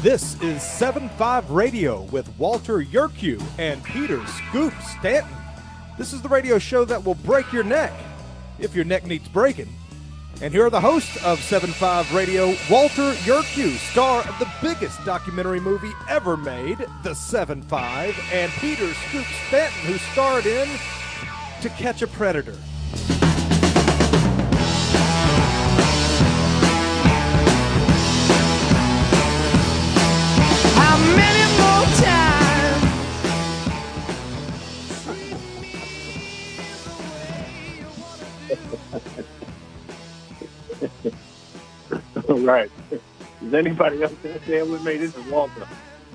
This is 7-5 Radio with Walter Yerkew and Peter Scoop Stanton. This is the radio show that will break your neck, if your neck needs breaking. And here are the hosts of 7-5 Radio, Walter Yerkew, star of the biggest documentary movie ever made, The 7-5, and Peter Scoop Stanton, who starred in To Catch a Predator. How many more times? All right. Is anybody else there with me? This is Walter.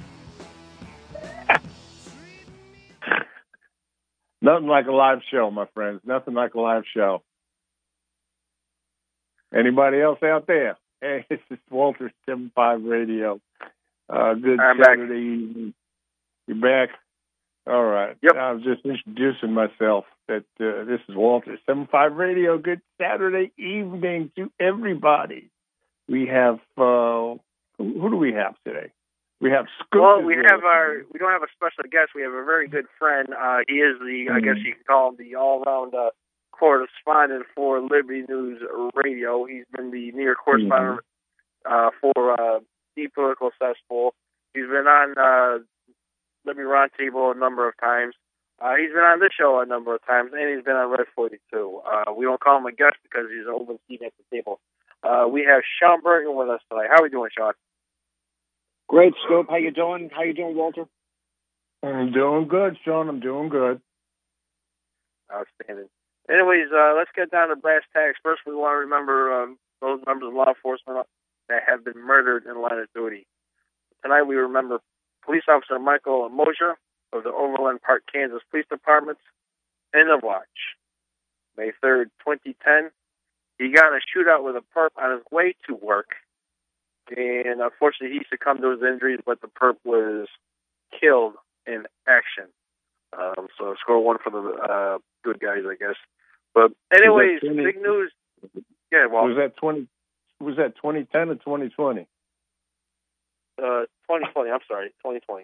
Nothing like a live show, my friends. Nothing like a live show. Anybody else out there? Hey, this is Walter 7-5 Radio. Good I'm Saturday evening. You back? All right. Yep. I was just introducing myself. That this is Walter 7-5 Radio. Good Saturday evening to everybody. We have who do we have today? We have Scoop. Well, we don't have a special guest. We have a very good friend. He is I guess you can call him the all-around correspondent for Liberty News Radio. He's been the New York correspondent for The Political Cesspool. He's been on Liberty Roundtable a number of times. He's been on this show a number of times, and he's been on Red 42. We don't call him a guest because he's an open seat at the table. We have Sean Burton with us tonight. How are we doing, Sean? Great, Scoop. How you doing? How you doing, Walter? I'm doing good, Sean. I'm doing good. Outstanding. Anyways, let's get down to brass tacks. First, we want to remember those members of law enforcement that have been murdered in line of duty. Tonight, we remember Police Officer Michael Mosier of the Overland Park, Kansas Police Department, end of watch. May 3rd, 2010. He got in a shootout with a perp on his way to work, and unfortunately he succumbed to his injuries, but the perp was killed in action. So score one for the good guys, I guess. But anyways, big news. Yeah, well, was that 2010 or 2020? 2020. I'm sorry, 2020.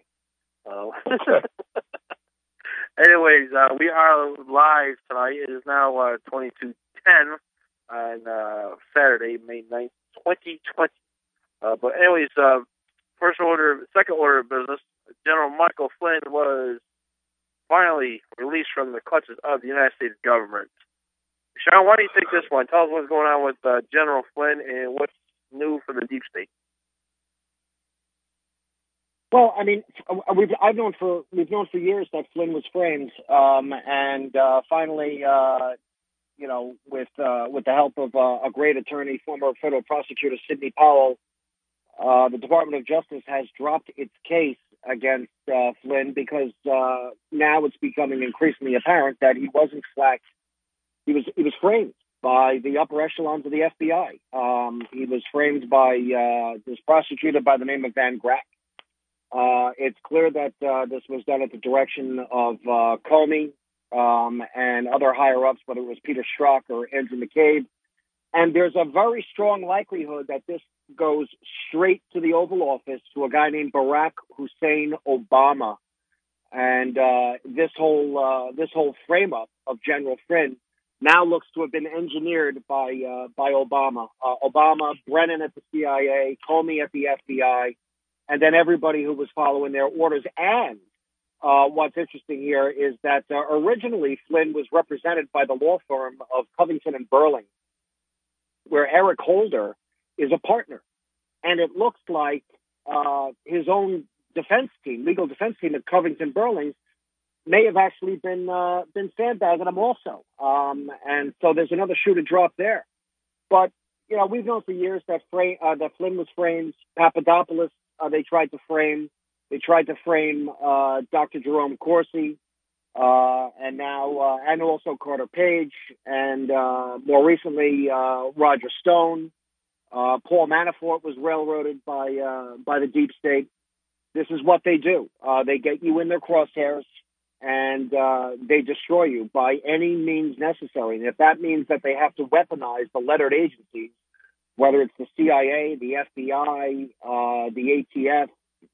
Anyways, we are live tonight. It is now 22:10 on Saturday, May 9th, 2020. But anyways, second order of business, General Michael Flynn was finally released from the clutches of the United States government. Sean, why don't you take this one? Tell us what's going on with General Flynn and what's new for the deep state. Well, I mean, we've known for years that Flynn was framed, and finally, with the help of a great attorney, former federal prosecutor Sidney Powell, the Department of Justice has dropped its case against Flynn because now it's becoming increasingly apparent that he wasn't slacked. He was framed by the upper echelons of the FBI. He was framed by this prosecutor by the name of Van Grack. It's clear that this was done at the direction of Comey and other higher-ups, whether it was Peter Strzok or Andrew McCabe. And there's a very strong likelihood that this goes straight to the Oval Office to a guy named Barack Hussein Obama. And this whole frame-up of General Flynn now looks to have been engineered by Obama. Obama, Brennan at the CIA, Comey at the FBI, and then everybody who was following their orders. And what's interesting here is that originally Flynn was represented by the law firm of Covington and Burling, where Eric Holder is a partner. And it looks like his own legal defense team at Covington Burling may have actually been sandbagging him also. And so there's another shoe to drop there. But, we've known for years that Flynn was framed. Papadopoulos, they tried to frame. They tried to frame Dr. Jerome Corsi, and now, and also Carter Page, and more recently, Roger Stone. Paul Manafort was railroaded by the deep state. This is what they do. They get you in their crosshairs, and they destroy you by any means necessary. And if that means that they have to weaponize the lettered agencies, whether it's the CIA, the FBI, the ATF,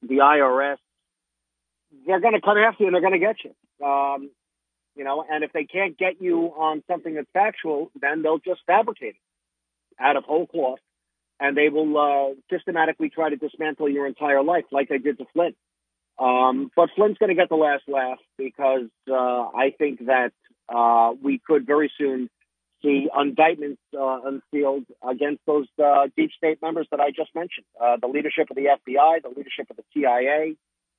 the IRS, they're going to come after you and they're going to get you. And if they can't get you on something that's factual, then they'll just fabricate it out of whole cloth, and they will systematically try to dismantle your entire life like they did to Flynn. But Flynn's going to get the last laugh because I think that we could very soon see indictments unsealed against those deep state members that I just mentioned, the leadership of the FBI, the leadership of the CIA,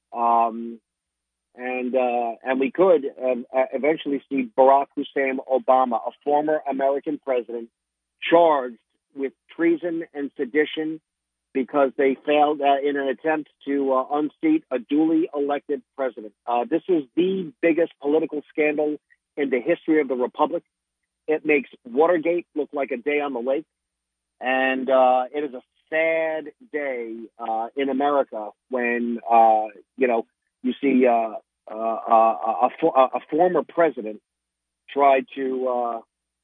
and we could eventually see Barack Hussein Obama, a former American president, charged with treason and sedition because they failed in an attempt to unseat a duly elected president. This is the biggest political scandal in the history of the Republic. It makes Watergate look like a day on the lake, and it is a sad day in America when you see a former president try to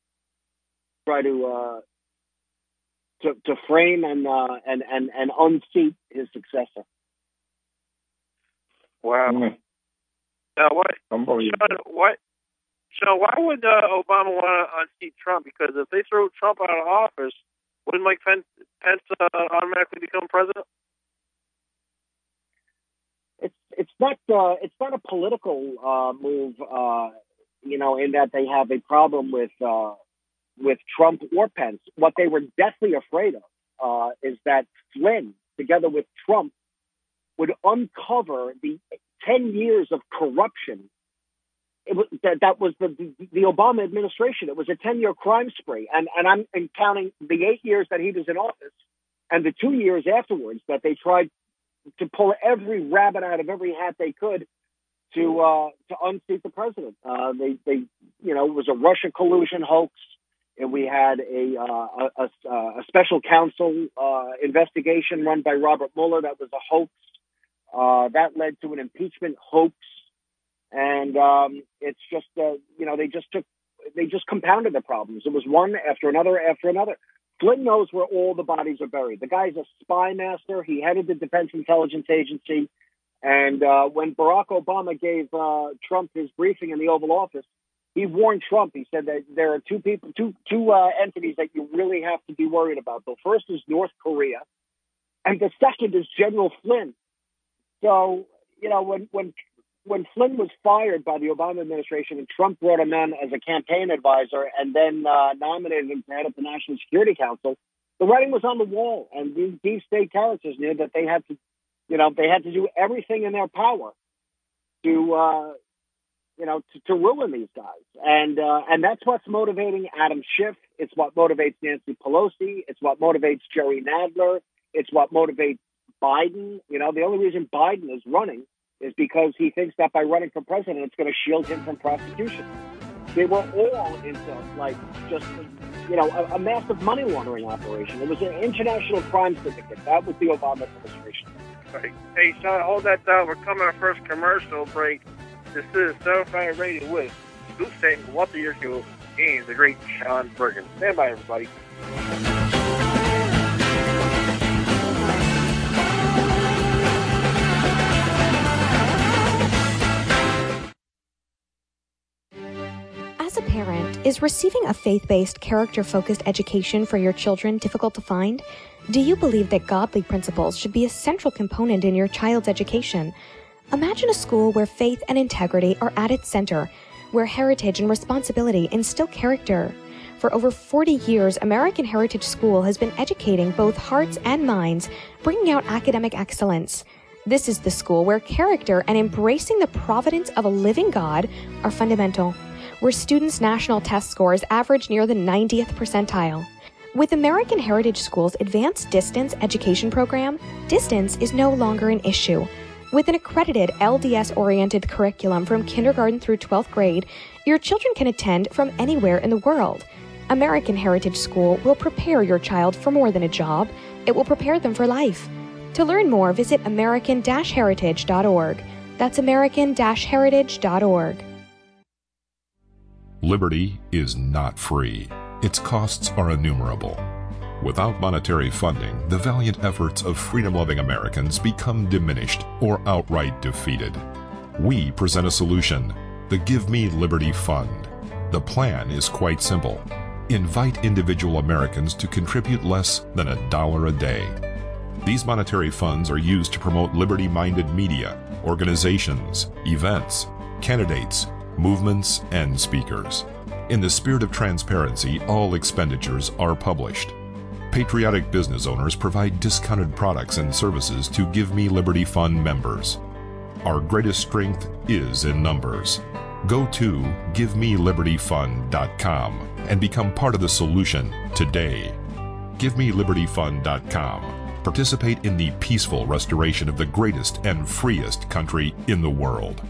frame and unseat his successor. Wow. Now what? Sean, why would Obama want to unseat Trump? Because if they throw Trump out of office, wouldn't Mike Pence automatically become president? It's not a political move, in that they have a problem with Trump or Pence. What they were deathly afraid of is that Flynn, together with Trump, would uncover the 10 years of corruption. That was the Obama administration. It was a 10-year crime spree, and I'm counting the 8 years that he was in office and the 2 years afterwards that they tried to pull every rabbit out of every hat they could to unseat the president. It was a Russia collusion hoax, and we had a special counsel investigation run by Robert Mueller that was a hoax. That led to an impeachment hoax, and it's just they just compounded the problems. It was one after another after another. Flynn knows where all the bodies are buried. The guy's a spy master. He headed the Defense Intelligence Agency. And when Barack Obama gave Trump his briefing in the Oval Office, he warned Trump. He said that there are two entities that you really have to be worried about. The first is North Korea, and the second is General Flynn. So, when Flynn was fired by the Obama administration and Trump brought him in as a campaign advisor and then nominated him to head up the National Security Council, the writing was on the wall, and these deep state characters knew that they had to do everything in their power to ruin these guys. And that's what's motivating Adam Schiff. It's what motivates Nancy Pelosi. It's what motivates Jerry Nadler. It's what motivates Biden. The only reason Biden is running is because he thinks that by running for president, it's going to shield him from prosecution. They were all into, a massive money laundering operation. It was an international crime syndicate. That was the Obama administration. Right. Hey, Sean, hold that down. We're coming to our first commercial break. This is 75 Radio with Scoop Staten, Walter Yerkew, and the great Sean Bergen. Stand by, everybody. As a parent, is receiving a faith-based, character-focused education for your children difficult to find? Do you believe that godly principles should be a central component in your child's education? Imagine a school where faith and integrity are at its center, where heritage and responsibility instill character. For over 40 years, American Heritage School has been educating both hearts and minds, bringing out academic excellence. This is the school where character and embracing the providence of a living God are fundamental, where students' national test scores average near the 90th percentile. With American Heritage School's Advanced Distance Education Program, distance is no longer an issue. With an accredited LDS-oriented curriculum from kindergarten through 12th grade, your children can attend from anywhere in the world. American Heritage School will prepare your child for more than a job. It will prepare them for life. To learn more, visit american-heritage.org. That's american-heritage.org. Liberty is not free. Its costs are innumerable. Without monetary funding, the valiant efforts of freedom-loving Americans become diminished or outright defeated. We present a solution, the Give Me Liberty Fund. The plan is quite simple. Invite individual Americans to contribute less than $1 a day. These monetary funds are used to promote liberty-minded media, organizations, events, candidates, movements, and speakers. In the spirit of transparency, all expenditures are published. Patriotic business owners provide discounted products and services to Give Me Liberty Fund members. Our greatest strength is in numbers. Go to GiveMeLibertyFund.com and become part of the solution today. GiveMeLibertyFund.com. Participate in the peaceful restoration of the greatest and freest country in the world.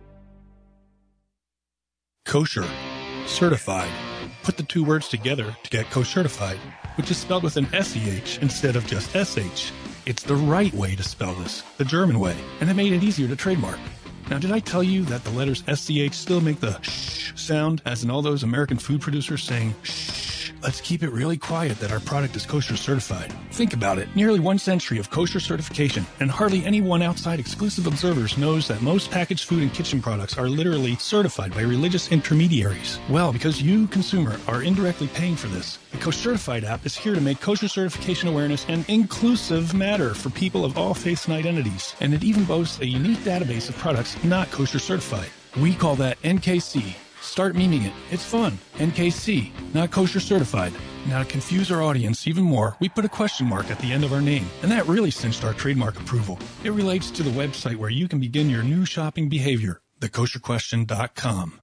Kosher. Certified. Put the two words together to get co-certified, which is spelled with an SEH instead of just SH. It's the right way to spell this, the German way, and it made it easier to trademark. Now, did I tell you that the letters SCH still make the sh sound, as in all those American food producers saying shh? Let's keep it really quiet that our product is kosher certified. Think about it. Nearly 1 century of kosher certification, and hardly anyone outside exclusive observers knows that most packaged food and kitchen products are literally certified by religious intermediaries. Well, because you, consumer, are indirectly paying for this, the Kosher-Certified app is here to make kosher certification awareness an inclusive matter for people of all faiths and identities. And it even boasts a unique database of products not kosher certified. We call that NKC. Start memeing it. It's fun. NKC, not kosher certified. Now, to confuse our audience even more, we put a question mark at the end of our name, and that really cinched our trademark approval. It relates to the website where you can begin your new shopping behavior, thekosherquestion.com.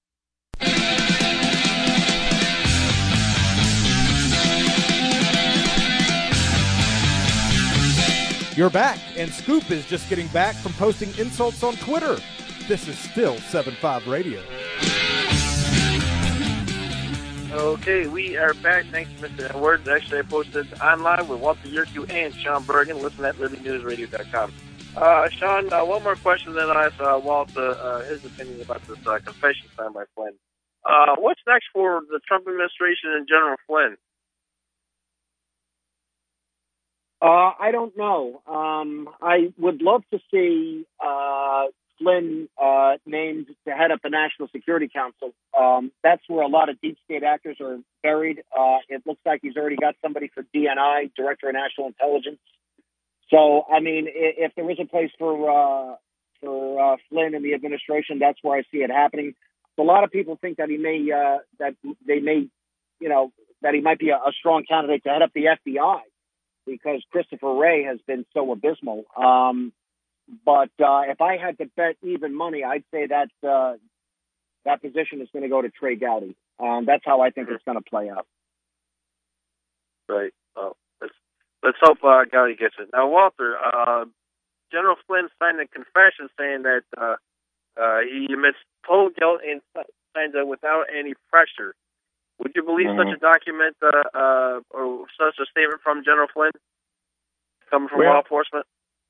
You're back, and Scoop is just getting back from posting insults on Twitter. This is still 7.5 Radio. Okay, we are back. Thanks to Mr. Edwards. Actually, I posted online with Walter Yerkew and Sean Bergen. Listen at LibertyNewsRadio.com. Sean, one more question, then I'll ask Walter his opinion about this confession signed by Flynn. What's next for the Trump administration and General Flynn? I don't know. I would love to see Flynn named to head up the National Security Council. That's where a lot of deep state actors are buried. It looks like he's already got somebody for DNI, Director of National Intelligence. So, I mean, if there is a place for Flynn in the administration, that's where I see it happening. A lot of people think that he may, that he might be a strong candidate to head up the FBI because Christopher Wray has been so abysmal. But if I had to bet even money, I'd say that that position is going to go to Trey Gowdy. That's how I think it's going to play out. Right. Well, let's hope Gowdy gets it. Now, Walter, General Flynn signed a confession saying that he admits total guilt and signs it without any pressure. Would you believe such a document or such a statement from General Flynn coming from law enforcement?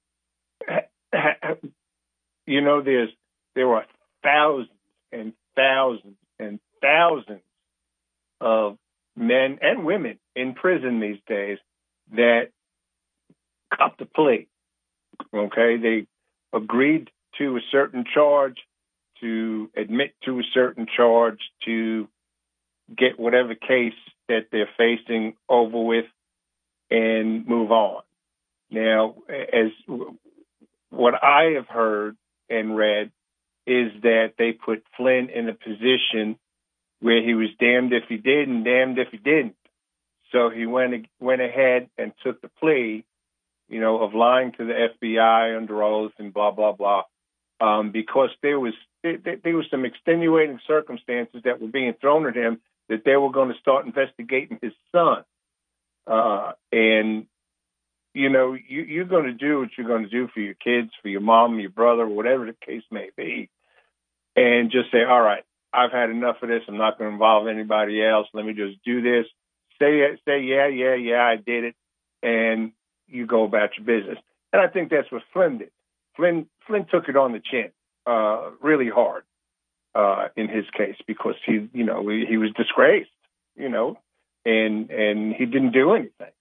You know, there were thousands and thousands and thousands of men and women in prison these days that copped a plea. Okay, they agreed to a certain charge, to admit to a certain charge, to get whatever case that they're facing over with and move on. Now, as what I have heard and read is that they put Flynn in a position where he was damned if he did and damned if he didn't. So he went ahead and took the plea, you know, of lying to the FBI under oath and blah, blah, blah, because there was some extenuating circumstances that were being thrown at him that they were going to start investigating his son. And, you know, you're going to do what you're going to do for your kids, for your mom, your brother, whatever the case may be, and just say, all right, I've had enough of this. I'm not going to involve anybody else. Let me just do this. Say, yeah, I did it, and you go about your business. And I think that's what Flynn did. Flynn took it on the chin, really hard, in his case, because he was disgraced, you know, and he didn't do anything.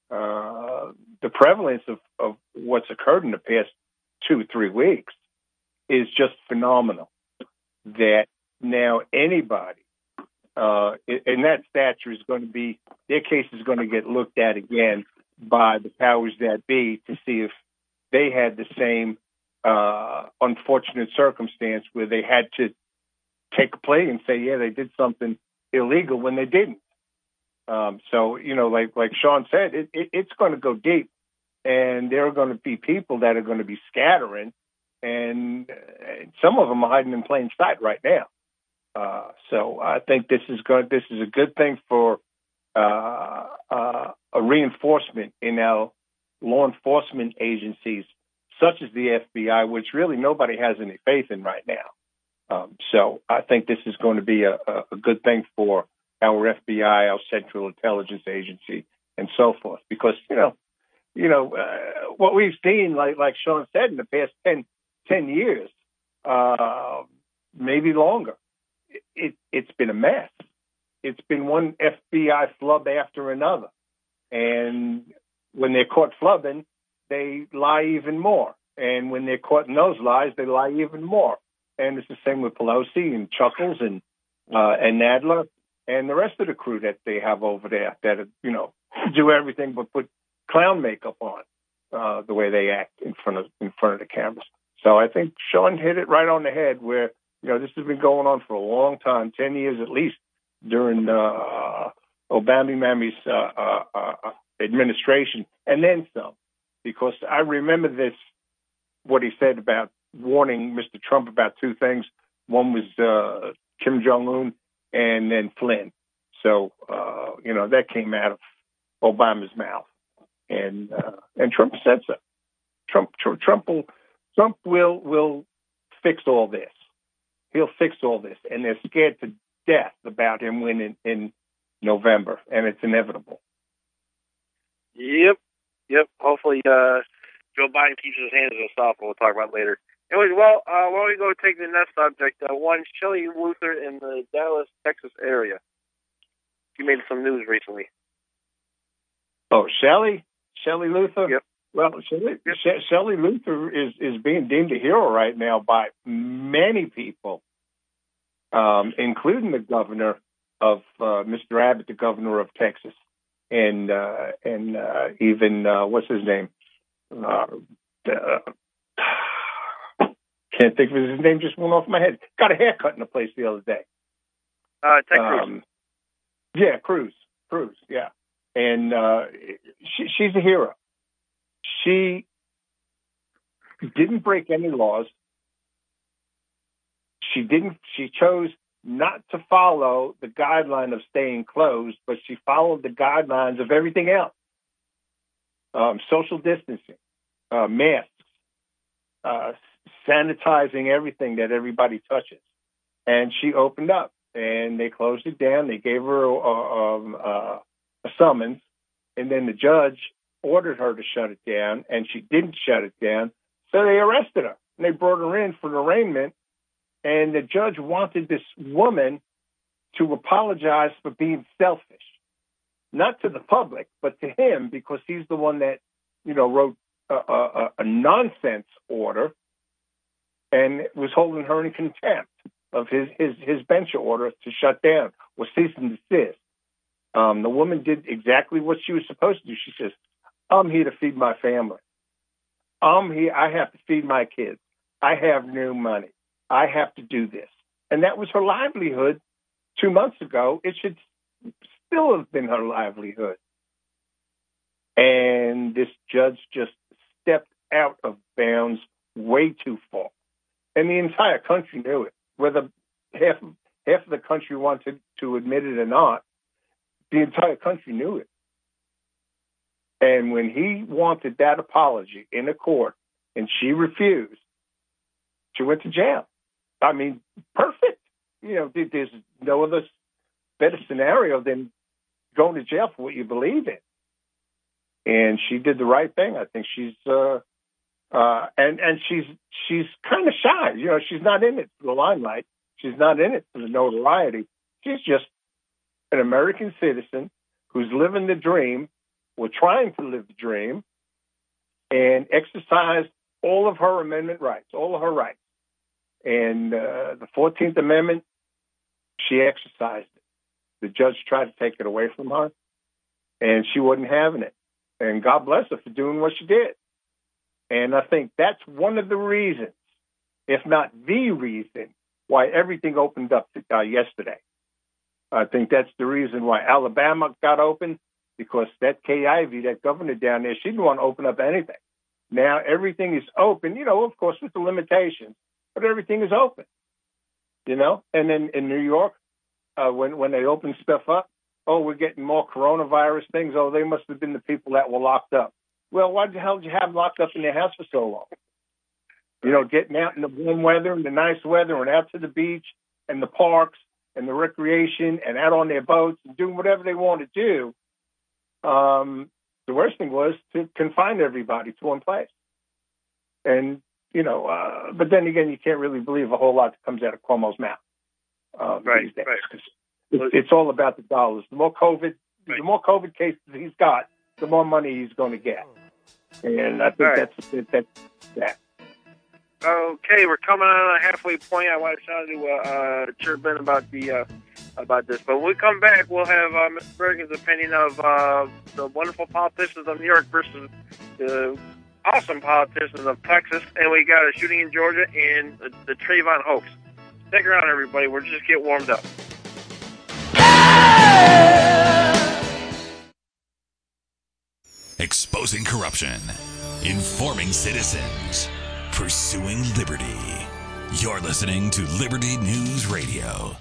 the prevalence of what's occurred in the past 2-3 weeks is just phenomenal. That now anybody in that stature is going to be, their case is going to get looked at again by the powers that be to see if they had the same unfortunate circumstance where they had to take a plea and say, yeah, they did something illegal when they didn't. So, like Sean said, it's going to go deep, and there are going to be people that are going to be scattering, and some of them are hiding in plain sight right now. So I think this is a good thing for a reinforcement in our law enforcement agencies, such as the FBI, which really nobody has any faith in right now. So I think this is going to be a good thing for our FBI, our Central Intelligence Agency, and so forth. Because what we've seen, like Sean said, in the past 10 years, maybe longer, it's been a mess. It's been one FBI flub after another, and when they're caught flubbing, they lie even more. And when they're caught in those lies, they lie even more. And it's the same with Pelosi and Chuckles and Nadler and the rest of the crew that they have over there that, do everything but put clown makeup on the way they act in front of the cameras. So I think Sean hit it right on the head where, this has been going on for a long time, 10 years at least, during Obama-Mammy's administration, and then some. Because I remember what he said about warning Mr. Trump about two things. One was Kim Jong-un and then Flynn. So, that came out of Obama's mouth. And Trump said so. Trump will fix all this. He'll fix all this. And they're scared to death about him winning in November, and it's inevitable. Yep. Hopefully, Joe Biden keeps his hands in the soft. We'll talk about later. Anyways, why don't we go take the next subject? One, Shelley Luther in the Dallas, Texas area. She made some news recently. Oh, Shelley Luther? Yep. Well, Shelley Luther is being deemed a hero right now by many people, including the governor of Mr. Abbott, the governor of Texas, and even what's his name? Can't think of his name. Just went off my head. Got a haircut in the place the other day. Ted Cruz. Yeah, Cruz. Yeah, and she's a hero. She didn't break any laws. She chose not to follow the guideline of staying closed, but she followed the guidelines of everything else. Social distancing, masks, sanitizing everything that everybody touches. And she opened up, and they closed it down. They gave her a summons, and then the judge ordered her to shut it down, and she didn't shut it down. So they arrested her, and they brought her in for an arraignment. And the judge wanted this woman to apologize for being selfish, not to the public, but to him, because he's the one that, wrote a nonsense order and was holding her in contempt of his bench order to shut down or cease and desist. The woman did exactly what she was supposed to do. She says, I'm here to feed my family. I'm here. I have to feed my kids. I have no money. I have to do this. And that was her livelihood 2 months ago. It should still have been her livelihood. And this judge just stepped out of bounds way too far. And the entire country knew it. Whether half of the country wanted to admit it or not, the entire country knew it. And when he wanted that apology in a court and she refused, she went to jail. I mean, perfect. There's no other better scenario than going to jail for what you believe in. And she did the right thing. I think she's and she's kind of shy. She's not in it for the limelight. She's not in it for the notoriety. She's just an American citizen who's living the dream were trying to live the dream and exercised all of her amendment rights, all of her rights. And the 14th Amendment, she exercised it. The judge tried to take it away from her, and she wasn't having it. And God bless her for doing what she did. And I think that's one of the reasons, if not the reason, why everything opened up yesterday. I think that's the reason why Alabama got open, because that Kay Ivey, that governor down there, she didn't want to open up anything. Now everything is open, of course, with the limitations, but everything is open, And then in New York, when they open stuff up, we're getting more coronavirus things. They must have been the people that were locked up. Well, why the hell did you have them locked up in their house for so long? Getting out in the warm weather and the nice weather and out to the beach and the parks and the recreation and out on their boats and doing whatever they want to do. The worst thing was to confine everybody to one place. And, but then again, you can't really believe a whole lot that comes out of Cuomo's mouth. These days, right. It's all about the dollars. The more COVID cases he's got, the more money he's going to get. And I think that's that. Okay, we're coming on a halfway point. I want Sean to chirp in about this. But when we come back, we'll have Mr. Bergen's opinion of the wonderful politicians of New York versus the awesome politicians of Texas. And we got a shooting in Georgia and the Trayvon hoax. Stick around, everybody. We'll just get warmed up. Exposing corruption, informing citizens, pursuing liberty. You're listening to Liberty News Radio.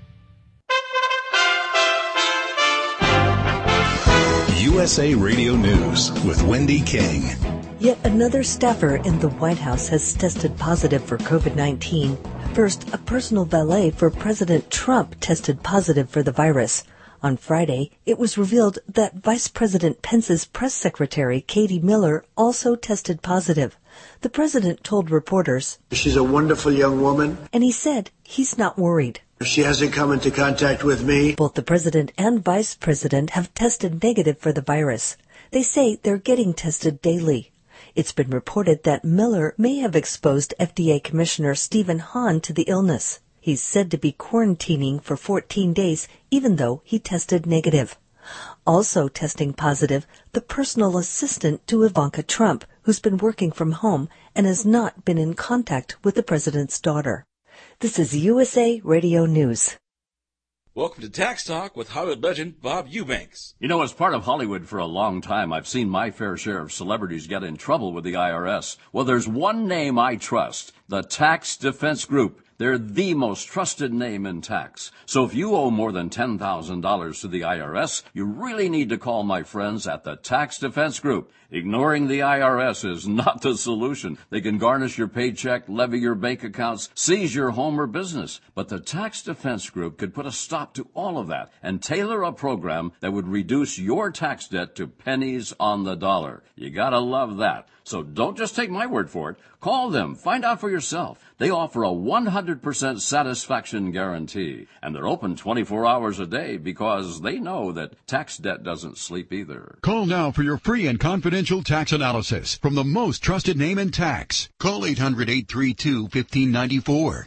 USA Radio News with Wendy King. Yet another staffer in the White House has tested positive for COVID-19. First, a personal valet for President Trump tested positive for the virus. On Friday, it was revealed that Vice President Pence's press secretary, Katie Miller, also tested positive. The president told reporters, "She's a wonderful young woman." And he said he's not worried. "She hasn't come into contact with me." Both the president and vice president have tested negative for the virus. They say they're getting tested daily. It's been reported that Miller may have exposed FDA Commissioner Stephen Hahn to the illness. He's said to be quarantining for 14 days, even though he tested negative. Also testing positive, the personal assistant to Ivanka Trump, who's been working from home and has not been in contact with the president's daughter. This is USA Radio News. Welcome to Tax Talk with Hollywood legend Bob Eubanks. As part of Hollywood for a long time, I've seen my fair share of celebrities get in trouble with the IRS. Well, there's one name I trust, the Tax Defense Group. They're the most trusted name in tax. So if you owe more than $10,000 to the IRS, you really need to call my friends at the Tax Defense Group. Ignoring the IRS is not the solution. They can garnish your paycheck, levy your bank accounts, seize your home or business. But the Tax Defense Group could put a stop to all of that and tailor a program that would reduce your tax debt to pennies on the dollar. You gotta love that. So don't just take my word for it. Call them. Find out for yourself. They offer a 100% satisfaction guarantee. And they're open 24 hours a day because they know that tax debt doesn't sleep either. Call now for your free and confidential tax analysis from the most trusted name in tax. Call 800-832-1594.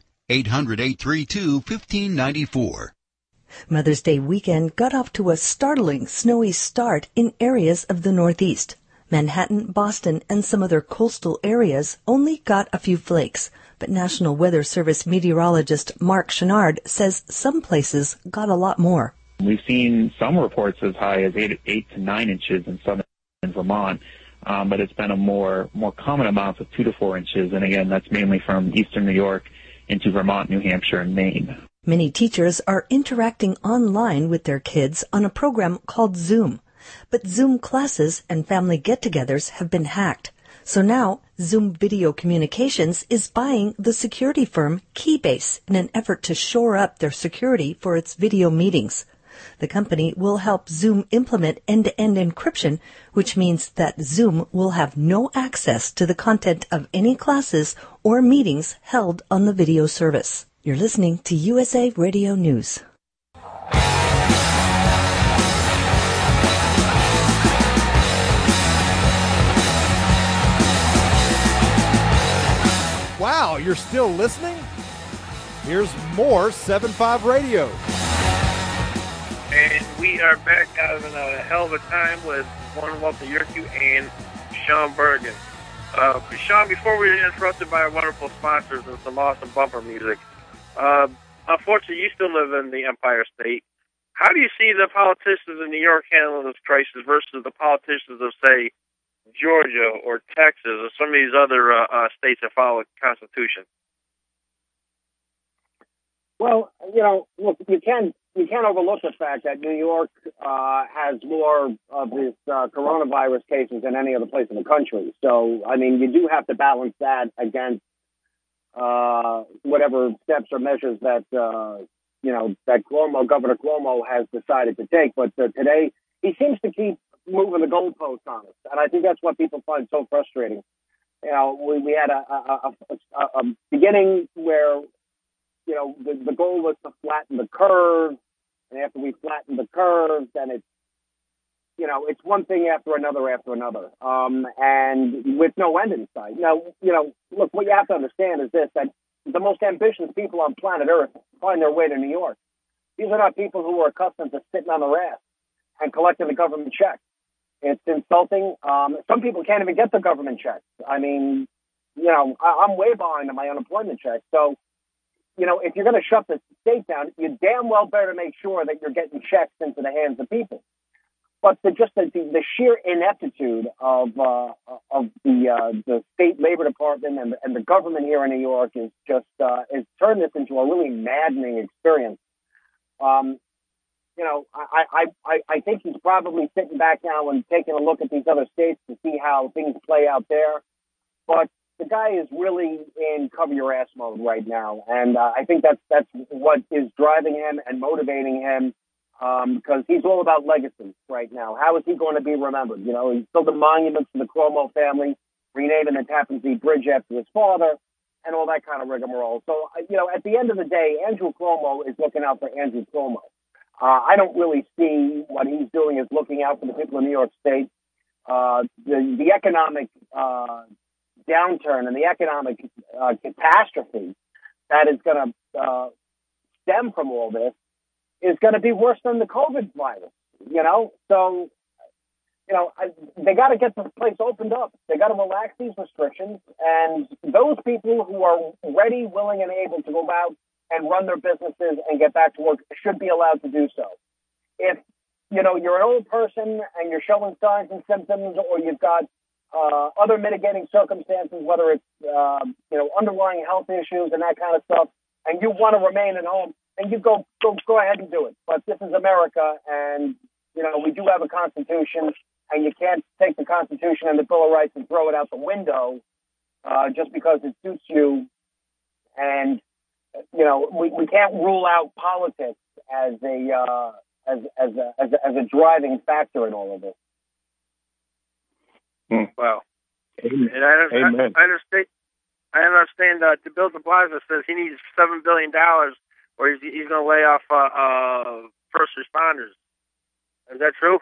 800-832-1594. Mother's Day weekend got off to a startling snowy start in areas of the Northeast. Manhattan, Boston, and some other coastal areas only got a few flakes, but National Weather Service meteorologist Mark Chenard says some places got a lot more. We've seen some reports as high as 8 to 9 inches in southern Vermont, but it's been a more common amount of 2 to 4 inches, and again, that's mainly from eastern New York into Vermont, New Hampshire, and Maine. Many teachers are interacting online with their kids on a program called Zoom. But Zoom classes and family get-togethers have been hacked. So now, Zoom Video Communications is buying the security firm Keybase in an effort to shore up their security for its video meetings. The company will help Zoom implement end-to-end encryption, which means that Zoom will have no access to the content of any classes or meetings held on the video service. You're listening to USA Radio News. Wow, you're still listening? Here's more 7.5 Radio. And we are back out of a hell of a time with one Walter Yerkew and Sean Bergen. Sean, before we were interrupted by our wonderful sponsors and some awesome bumper music, unfortunately, you still live in the Empire State. How do you see the politicians in New York handling this crisis versus the politicians of, say, Georgia or Texas or some of these other states that follow the Constitution? Well, look, you can't overlook the fact that New York has more of this coronavirus cases than any other place in the country. So, I mean, you do have to balance that against whatever steps or measures that Governor Cuomo has decided to take. But today, he seems to keep moving the goalposts on us, and I think that's what people find so frustrating. We had a beginning where the goal was to flatten the curve, and after we flatten the curve, then it's one thing after another, and with no end in sight. Now, look, what you have to understand is this, that the most ambitious people on planet Earth find their way to New York. These are not people who are accustomed to sitting on their ass and collecting the government check. It's insulting. Some people can't even get the government checks. I mean, I'm way behind on my unemployment check. So, if you're going to shut the state down, you damn well better make sure that you're getting checks into the hands of people. But the sheer ineptitude of the state labor department and the government here in New York is just has turned this into a really maddening experience. I think he's probably sitting back now and taking a look at these other states to see how things play out there. But the guy is really in cover your ass mode right now, and I think that's what is driving him and motivating him. Because he's all about legacy right now. How is he going to be remembered? He's built a monument to the Cuomo family, renaming the Tappan Zee Bridge after his father, and all that kind of rigmarole. So, at the end of the day, Andrew Cuomo is looking out for Andrew Cuomo. I don't really see what he's doing as looking out for the people of New York State. The economic downturn and the economic catastrophe that is going to stem from all this is going to be worse than the COVID virus, So, they got to get the place opened up. They got to relax these restrictions. And those people who are ready, willing, and able to go out and run their businesses and get back to work should be allowed to do so. If, you're an old person and you're showing signs and symptoms, or you've got other mitigating circumstances, whether it's, underlying health issues and that kind of stuff, and you want to remain at home, and you go ahead and do it. But this is America, and, we do have a Constitution, and you can't take the Constitution and the Bill of Rights and throw it out the window just because it suits you. And, we can't rule out politics as a driving factor in all of this. Wow. And I understand Bill de Blasio says he needs $7 billion, or he's going to lay off first responders. Is that true?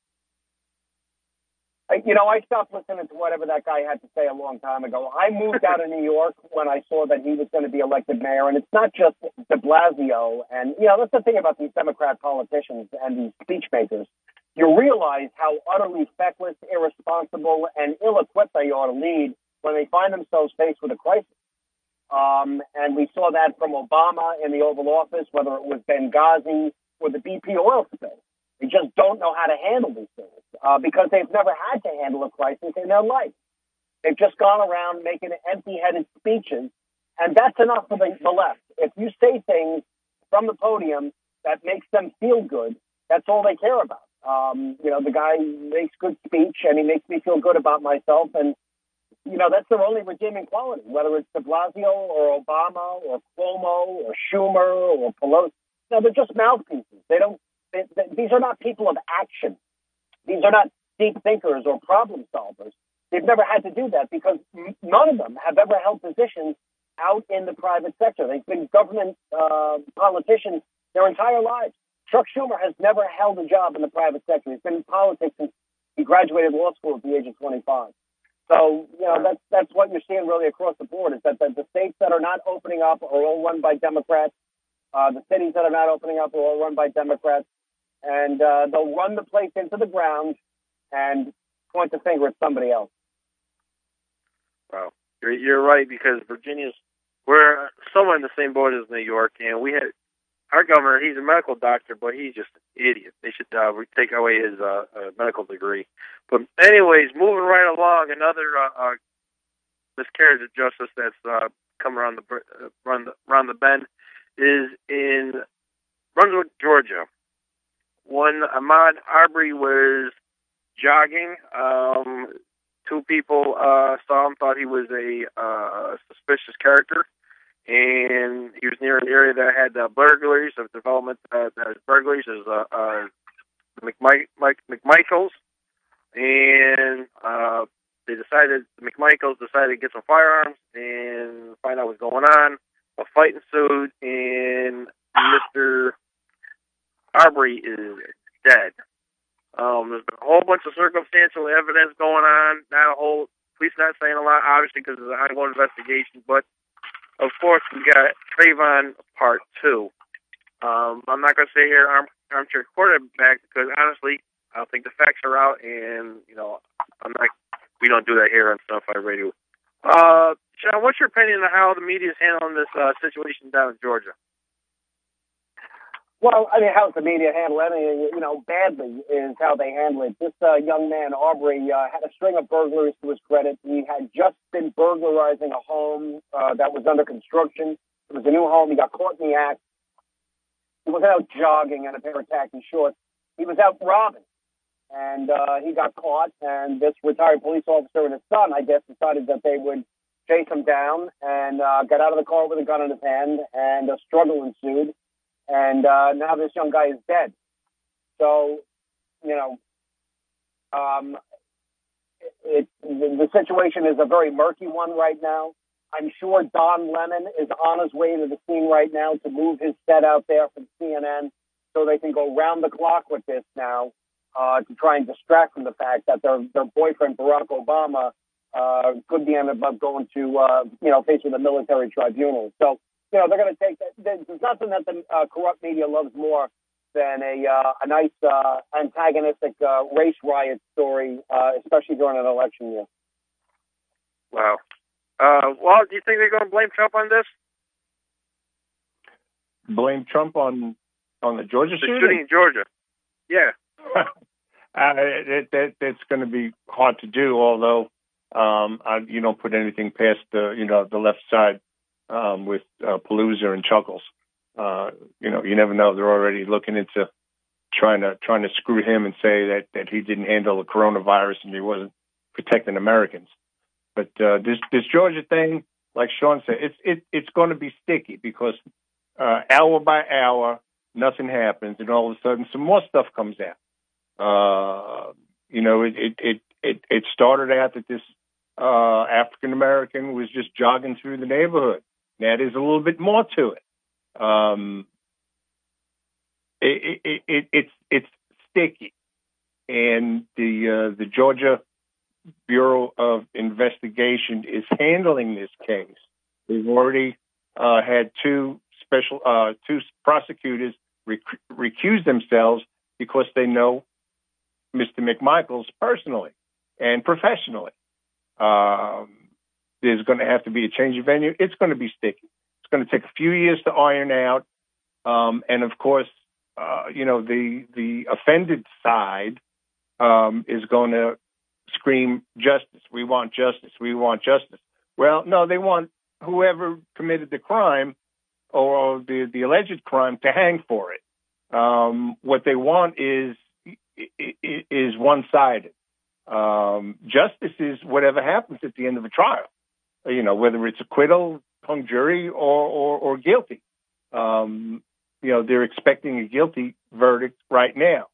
I stopped listening to whatever that guy had to say a long time ago. I moved out of New York when I saw that he was going to be elected mayor, and it's not just de Blasio. And, that's the thing about these Democrat politicians and these speech makers. You realize how utterly feckless, irresponsible, and ill-equipped they are to lead when they find themselves faced with a crisis. And we saw that from Obama in the Oval Office, whether it was Benghazi or the BP oil spill. They just don't know how to handle these things because they've never had to handle a crisis in their life. They've just gone around making empty-headed speeches, and that's enough for the left. If you say things from the podium that makes them feel good, that's all they care about. The guy makes good speech, and he makes me feel good about myself, and that's their only redeeming quality, whether it's de Blasio or Obama or Cuomo or Schumer or Pelosi. They're just mouthpieces. These are not people of action. These are not deep thinkers or problem solvers. They've never had to do that because none of them have ever held positions out in the private sector. They've been government politicians their entire lives. Chuck Schumer has never held a job in the private sector. He's been in politics since he graduated law school at the age of 25. So, that's what you're seeing really across the board, is that the states that are not opening up are all run by Democrats. The cities that are not opening up are all run by Democrats. And they'll run the place into the ground and point the finger at somebody else. Well, you're right, because we're somewhat in the same boat as New York, and we had our governor. He's a medical doctor, but he's just an idiot. They should take away his medical degree. But anyways, moving right along, another miscarriage of justice that's come around the bend is in Brunswick, Georgia. When Ahmaud Arbery was jogging, two people saw him, thought he was a suspicious character, and he was near an area that had burglaries of development. Burglaries is McMichaels, and the McMichaels decided to get some firearms and find out what's going on. A fight ensued, and Mr. Arbery is dead. There's been a whole bunch of circumstantial evidence going on. Police not saying a lot, obviously, because it's an ongoing investigation. But of course, we got Trayvon Part 2. I'm not going to say here armchair quarterback, because honestly, I don't think the facts are out, and we don't do that here on Sunfire Radio. Sean, what's your opinion on how the media is handling this situation down in Georgia? Well, I mean, how's the media handle anything? Badly is how they handle it. This young man, Arbery, had a string of burglaries to his credit. He had just been burglarizing a home that was under construction. It was a new home. He got caught in the act. He was out jogging in a pair of khaki shorts. He was out robbing. And he got caught, and this retired police officer and his son, I guess, decided that they would chase him down, and got out of the car with a gun in his hand, and a struggle ensued. And now this young guy is dead. So, the situation is a very murky one right now. I'm sure Don Lemon is on his way to the scene right now to move his set out there from CNN so they can go round the clock with this now to try and distract from the fact that their boyfriend, Barack Obama, could be ended up going to, facing the military tribunal. So, they're going to take that. There's nothing that the corrupt media loves more than a nice antagonistic race riot story, especially during an election year. Wow. Well, do you think they're going to blame Trump on this? Blame Trump on the Georgia shooting? The shooting in Georgia. Yeah. That's going to be hard to do, although you don't put anything past the left side. With Palooza and Chuckles, you never know. They're already looking into trying to screw him and say that he didn't handle the coronavirus and he wasn't protecting Americans. But this Georgia thing, like Sean said, it's going to be sticky because hour by hour nothing happens, and all of a sudden some more stuff comes out. It started out that this African American was just jogging through the neighborhood. Now, there's a little bit more to it. It's sticky, and the Georgia Bureau of Investigation is handling this case. They've already had two prosecutors recuse themselves because they know Mr. McMichaels personally and professionally. There's going to have to be a change of venue. It's going to be sticky. It's going to take a few years to iron out. And of course, the offended side is going to scream justice. We want justice. We want justice. Well, no, they want whoever committed the crime or the alleged crime to hang for it. What they want is one-sided. Justice is whatever happens at the end of a trial. Whether it's acquittal, hung jury, or guilty. They're expecting a guilty verdict right now.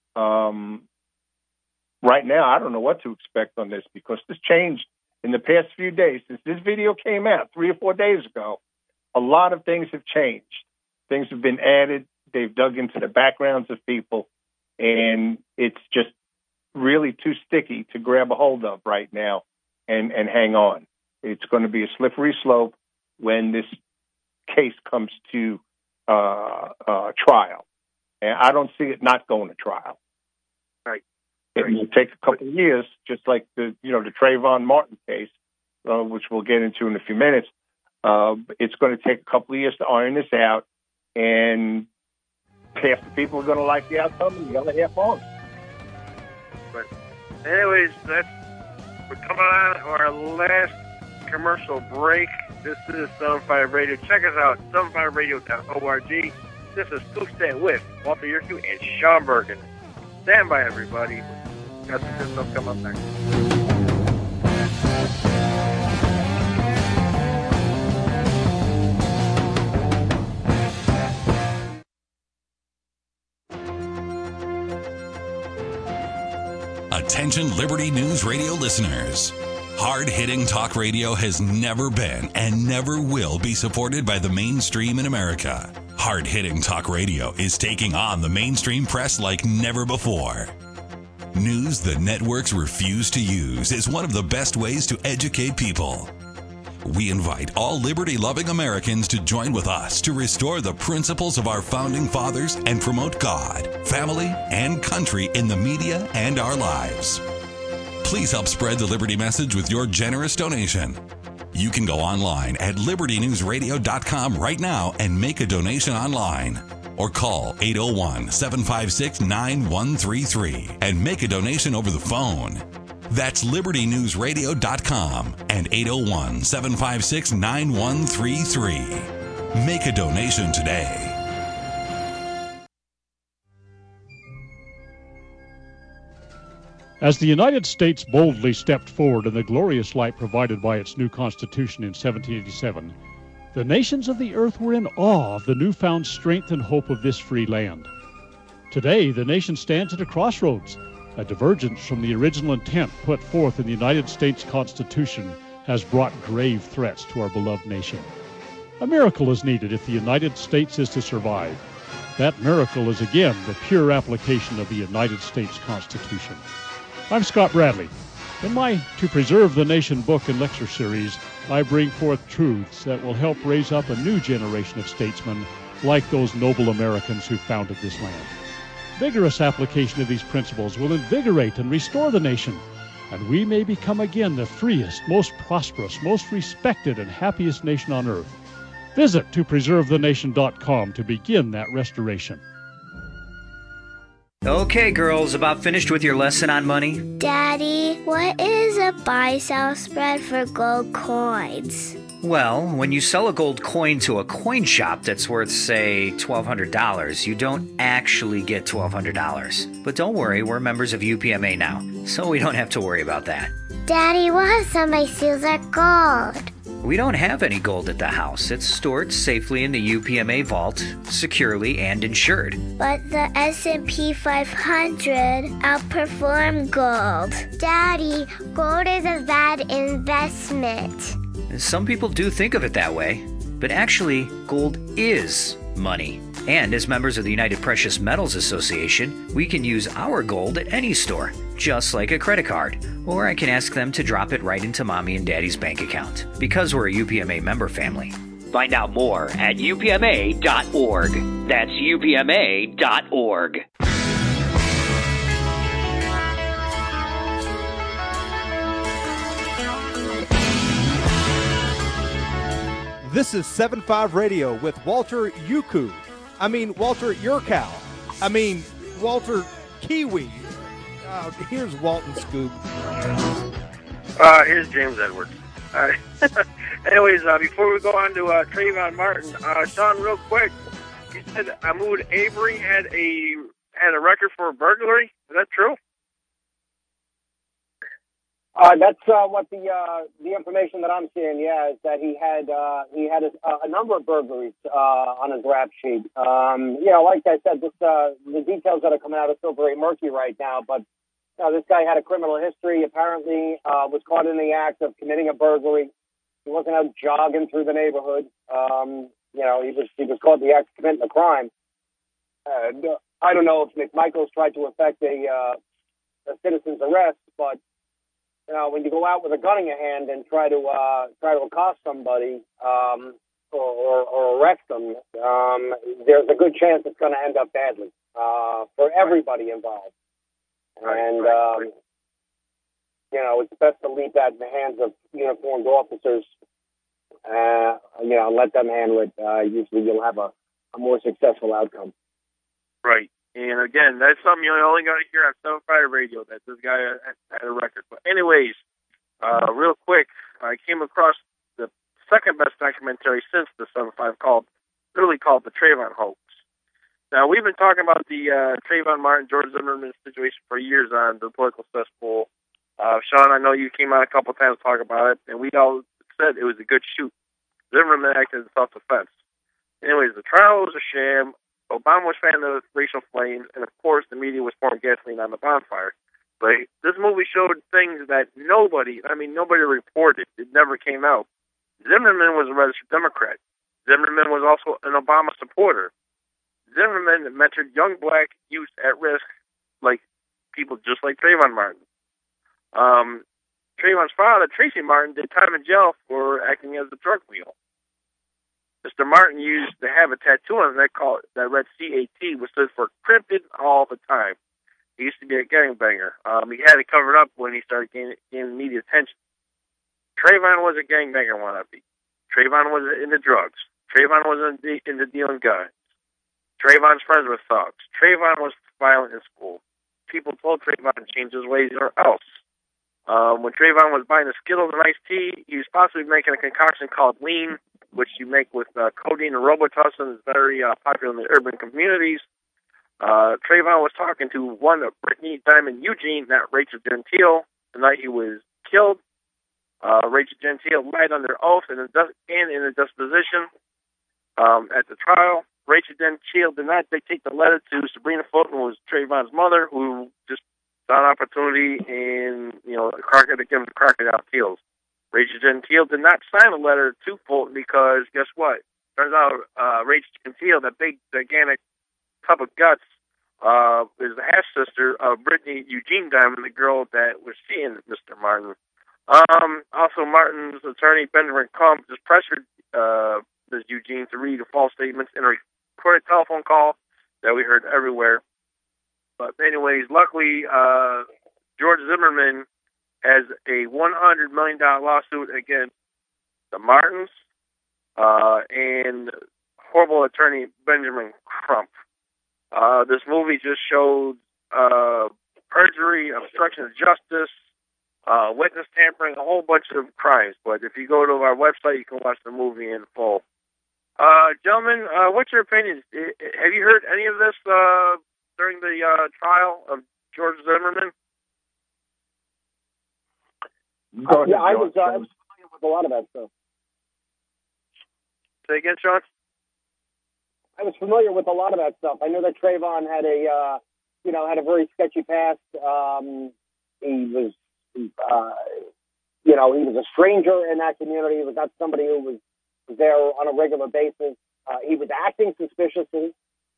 Right now, I don't know what to expect on this because this changed in the past few days. Since this video came out 3 or 4 days ago, a lot of things have changed. Things have been added. They've dug into the backgrounds of people, and it's just really too sticky to grab a hold of right now. and hang on. It's going to be a slippery slope when this case comes to trial. And I don't see it not going to trial. Right. It will take a couple of years, just like the Trayvon Martin case, which we'll get into in a few minutes. It's going to take a couple of years to iron this out, and half the people are going to like the outcome, and the other half won't. But anyways, we're coming on our last commercial break. This is 75 Radio. Check us out, 75radio.org. This is Scoop Stand with Walter Yerkew and Sean Bergen. Stand by, everybody. Got some good stuff coming up next. Attention Liberty News Radio listeners. Hard-hitting talk radio has never been and never will be supported by the mainstream in America. Hard-hitting talk radio is taking on the mainstream press like never before. News the networks refuse to use is one of the best ways to educate people. We invite all liberty-loving Americans to join with us to restore the principles of our founding fathers and promote God, family, and country in the media and our lives. Please help spread the Liberty message with your generous donation. You can go online at libertynewsradio.com right now and make a donation online. Or call 801-756-9133 and make a donation over the phone. That's libertynewsradio.com and 801-756-9133. Make a donation today. As the United States boldly stepped forward in the glorious light provided by its new Constitution in 1787, the nations of the earth were in awe of the newfound strength and hope of this free land. Today, the nation stands at a crossroads. A divergence from the original intent put forth in the United States Constitution has brought grave threats to our beloved nation. A miracle is needed if the United States is to survive. That miracle is again the pure application of the United States Constitution. I'm Scott Bradley. In my To Preserve the Nation book and lecture series, I bring forth truths that will help raise up a new generation of statesmen like those noble Americans who founded this land. Vigorous application of these principles will invigorate and restore the nation, and we may become again the freest, most prosperous, most respected, and happiest nation on earth. Visit topreservethenation.com to begin that restoration. Okay, girls, about finished with your lesson on money? Daddy, what is a buy-sell spread for gold coins? Well, when you sell a gold coin to a coin shop that's worth, say, $1,200, you don't actually get $1,200. But don't worry, we're members of UPMA now, so we don't have to worry about that. Daddy, what if somebody steals our gold? We don't have any gold at the house. It's stored safely in the UPMA vault, securely and insured. But the S&P 500 outperformed gold. Daddy, gold is a bad investment. Some people do think of it that way, but actually, gold is money. And as members of the United Precious Metals Association, we can use our gold at any store, just like a credit card. Or I can ask them to drop it right into Mommy and Daddy's bank account, because we're a UPMA member family. Find out more at upma.org. That's upma.org. This is 7.5 Radio with Walter Yerkew. Walter Yerkew. Walter Kiwi. Here's Walton Scoop. Here's James Edwards. Anyways, before we go on to Trayvon Martin, Sean, real quick, you said Ahmaud Arbery had a record for burglary. Is that true? That's what the information that I'm seeing. Yeah, is that he had a number of burglaries on his rap sheet. Like I said, the details that are coming out are still very murky right now. But this guy had a criminal history. Apparently, was caught in the act of committing a burglary. He wasn't out jogging through the neighborhood. He was caught in the act of committing a crime. I don't know if McMichael's tried to effect a citizen's arrest, but when you go out with a gun in your hand and try to accost somebody or arrest them, there's a good chance it's going to end up badly for everybody involved. And it's best to leave that in the hands of uniformed officers. Let them handle it. Usually, you'll have a more successful outcome. Right. And again, that's something you only got to hear on 7.5 radio, that this guy had a record. But anyways, real quick, I came across the second best documentary since the 7.5 called The Trayvon Hoax. Now, we've been talking about the Trayvon Martin, George Zimmerman situation for years on the political cesspool. Sean, I know you came out a couple of times to talk about it, and we all said it was a good shoot. Zimmerman acted in self-defense. Anyways, the trial was a sham. Obama was fanned of racial flames, and of course, the media was pouring gasoline on the bonfire. But this movie showed things that nobody reported. It never came out. Zimmerman was a registered Democrat. Zimmerman was also an Obama supporter. Zimmerman mentored young black youth at risk, like people just like Trayvon Martin. Trayvon's father, Tracy Martin, did time in jail for acting as a drug wheel. Mr. Martin used to have a tattoo on his neck that read CAT, which stood for Crimped All the Time. He used to be a gangbanger. He had it covered up when he started gaining media attention. Trayvon was a gangbanger wannabe. Trayvon was into drugs. Trayvon was into dealing guns. Trayvon's friends were thugs. Trayvon was violent in school. People told Trayvon to change his ways or else. When Trayvon was buying the Skittles and iced tea, he was possibly making a concoction called Lean, which you make with codeine and Robitussin. It's very popular in the urban communities. Trayvon was talking to one of Brittany Diamond Eugene, not Rachel Gentile, the night he was killed. Rachel Gentile lied under oath and in a disposition at the trial. Rachel Gentile did not dictate the letter to Sabrina Fulton, who was Trayvon's mother, who just saw an opportunity in to give him the crocodile teals. Rachel Gentile did not sign a letter to Fulton because guess what? Turns out Rachel Gentile, that big gigantic tub of guts, is the half sister of Brittany Eugene Diamond, the girl that was seeing Mr. Martin. Also, Martin's attorney Benjamin Crump just pressured Ms. Eugene to read the false statements in a recorded telephone call that we heard everywhere. But anyways, luckily, George Zimmerman has a $100 million lawsuit against the Martins and horrible attorney Benjamin Crump. This movie just showed perjury, obstruction of justice, witness tampering, a whole bunch of crimes. But if you go to our website, you can watch the movie in full. Gentlemen, what's your opinion? Have you heard any of this during the trial of George Zimmerman? I was familiar with a lot of that stuff. Say again, Sean? I was familiar with a lot of that stuff. I know that Trayvon had a very sketchy past. He was a stranger in that community. He was not somebody who was there on a regular basis. He was acting suspiciously,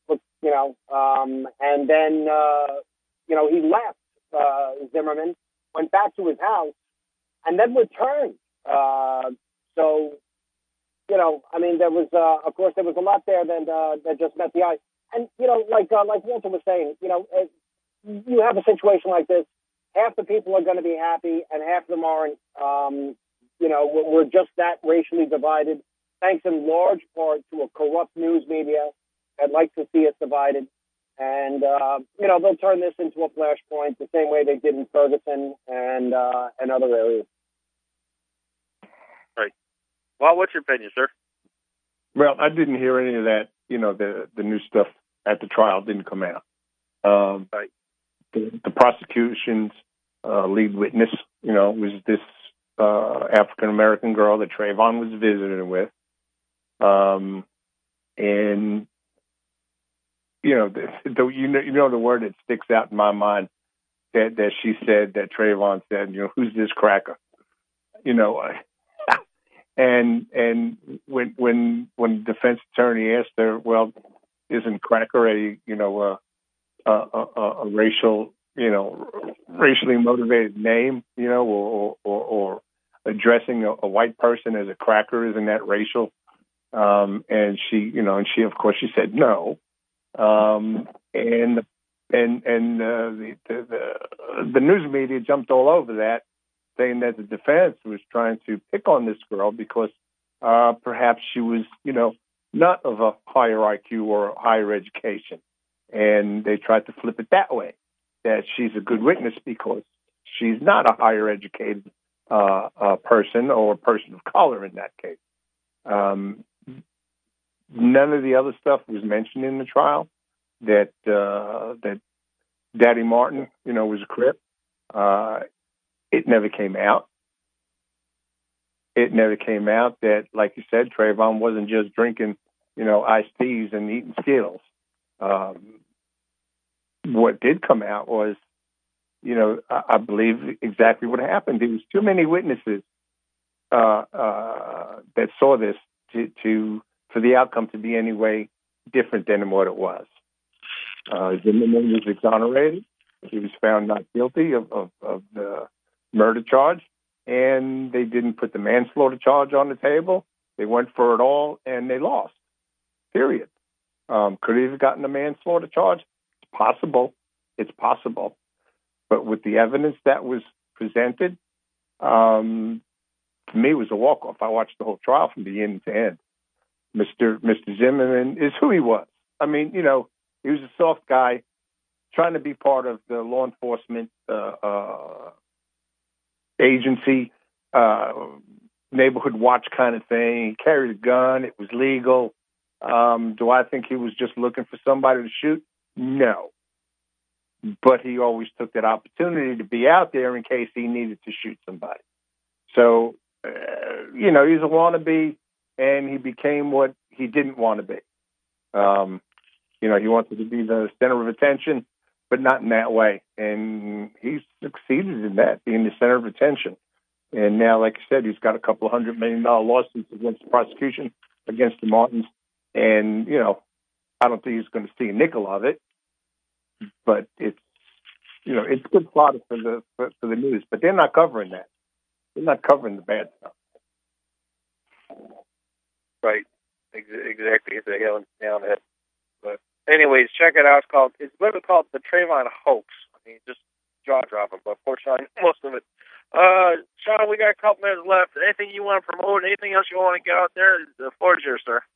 and then he left Zimmerman, went back to his house, and then returned. There was, of course, there was a lot there that just met the eye. And, like Walter was saying, you have a situation like this, half the people are going to be happy and half of them aren't. We're just that racially divided, thanks in large part to a corrupt news media that likes to see us divided. And, they'll turn this into a flashpoint the same way they did in Ferguson and other areas. Right. Well, what's your opinion, sir? Well, I didn't hear any of that. The new stuff at the trial didn't come out. Right. The prosecution's lead witness, was this African-American girl that Trayvon was visiting with. And, the word that sticks out in my mind that she said, that Trayvon said, who's this cracker? And when the defense attorney asked her, well, isn't cracker a racial, racially motivated name, or addressing a white person as a cracker, isn't that racial? And she of course she said no. And the news media jumped all over that, saying that the defense was trying to pick on this girl because perhaps she was, not of a higher IQ or higher education. And they tried to flip it that way, that she's a good witness because she's not a higher educated person or a person of color in that case. None of the other stuff was mentioned in the trial, that Daddy Martin, was a Crip. It never came out. It never came out that, like you said, Trayvon wasn't just drinking, iced teas and eating Skittles. What did come out was, I believe exactly what happened. There was too many witnesses that saw this for the outcome to be any way different than what it was. Zimmerman was exonerated. He was found not guilty of the murder charge, and they didn't put the manslaughter charge on the table. They went for it all, and they lost, period. Could he have gotten a manslaughter charge? It's possible. It's possible. But with the evidence that was presented, to me, it was a walk-off. I watched the whole trial from beginning to end. Mr. Zimmerman is who he was. I mean, he was a soft guy trying to be part of the law enforcement agency, neighborhood watch kind of thing. He carried a gun. It was legal. Do I think he was just looking for somebody to shoot? No. But he always took that opportunity to be out there in case he needed to shoot somebody. So, he's a wannabe, and he became what he didn't want to be. He wanted to be the center of attention, but not in that way. And he's succeeded in that, being the center of attention. And now, like I said, he's got a couple of $100 million lawsuits against the prosecution, against the Martins. And, I don't think he's going to see a nickel of it. But it's good fodder for the news. But they're not covering that. They're not covering the bad stuff. Right. Exactly. It's a nail on the head. But anyways, check it out. It's literally called The Trayvon Hoax. I mean, just jaw-dropping, but fortunately, most of it. Sean, we got a couple minutes left. Anything you want to promote? Anything else you want to get out there? The floor is yours, sir.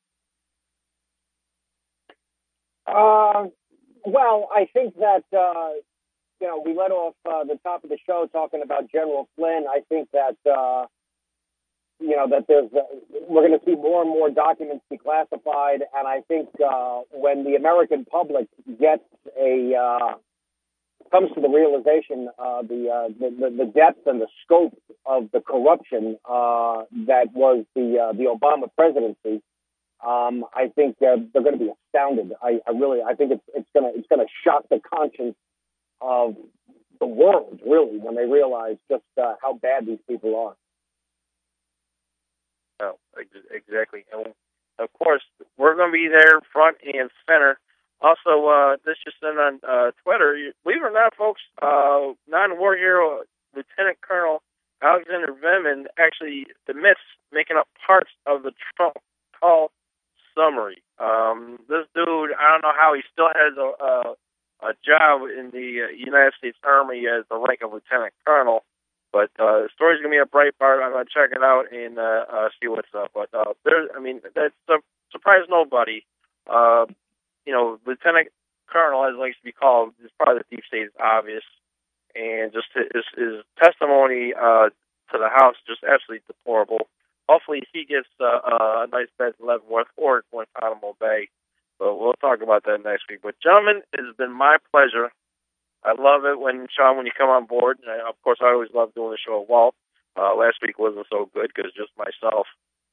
Well, I think that, we let off the top of the show talking about General Flynn. I think that, that we're going to see more and more documents declassified. And I think when the American public comes to the realization the depth and the scope of the corruption that was the Obama presidency, I think they're going to be astounded. I think it's going to shock the conscience of the world, really, when they realize just how bad these people are. Oh, exactly. And of course, we're going to be there front and center. Also, this just in on Twitter. Believe it or not, folks, non-war hero Lieutenant Colonel Alexander Vindman actually admits making up parts of the Trump call summary. This dude, I don't know how he still has a job in the United States Army as the rank of lieutenant colonel, but the story's gonna be a bright part. I'm gonna check it out and see what's up. But that's surprised nobody. Lieutenant colonel, as it likes to be called, is part of the deep state, is obvious, and just his testimony to the House just absolutely deplorable. Hopefully he gets a nice bed in Leavenworth or Guantanamo Bay. But we'll talk about that next week. But, gentlemen, it has been my pleasure. I love it when you come on board. And of course, I always love doing the show with Walt. Last week wasn't so good because just myself.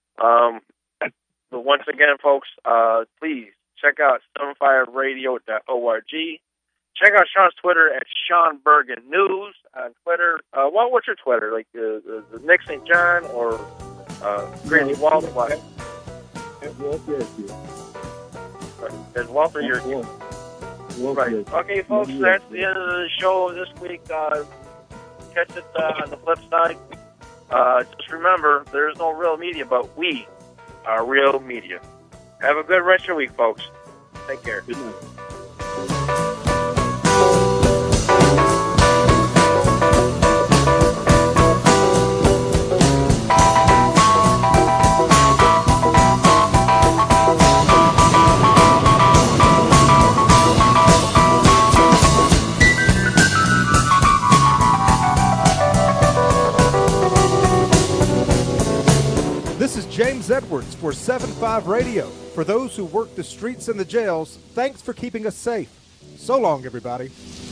But once again, folks, please check out 75radio.org. Check out Sean's Twitter at Sean Bergen News on Twitter. What's your Twitter? Like the Nick St. John or Crazy Walt? What? There's Walter. Right. Okay, folks, that's the end of the show this week. Catch it on the flip side. Just remember, there's no real media, but we are real media. Have a good rest of your week, folks. Take care. Good night. This is James Edwards for 7.5 Radio. For those who work the streets and the jails, thanks for keeping us safe. So long, everybody.